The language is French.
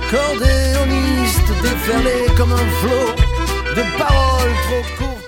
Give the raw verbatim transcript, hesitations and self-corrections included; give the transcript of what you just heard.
accordéoniste déferlé comme un flot de paroles trop courtes.